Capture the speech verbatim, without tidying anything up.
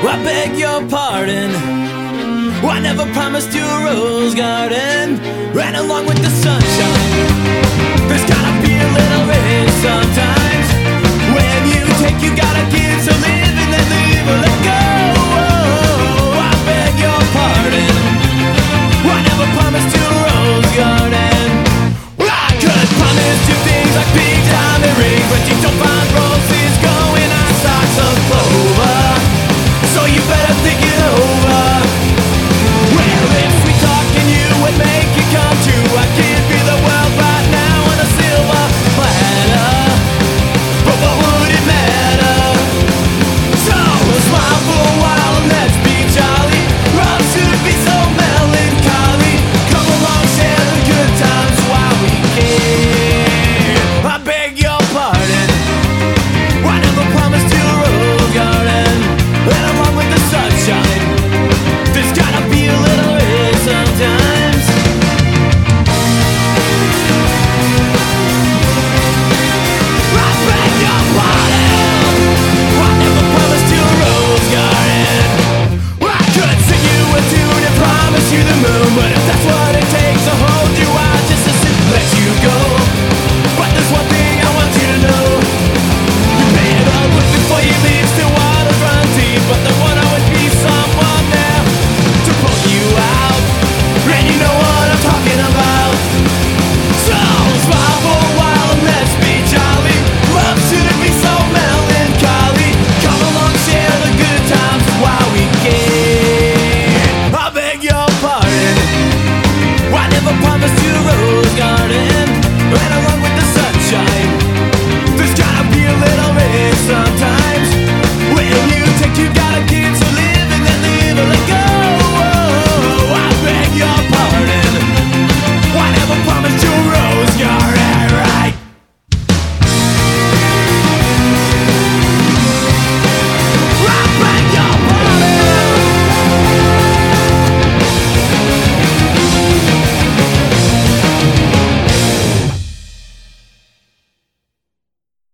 I beg your pardon. I never promised you a rose garden. Ran along with the sunshine. There's gotta be a little rain sometimes. When you take, you gotta give.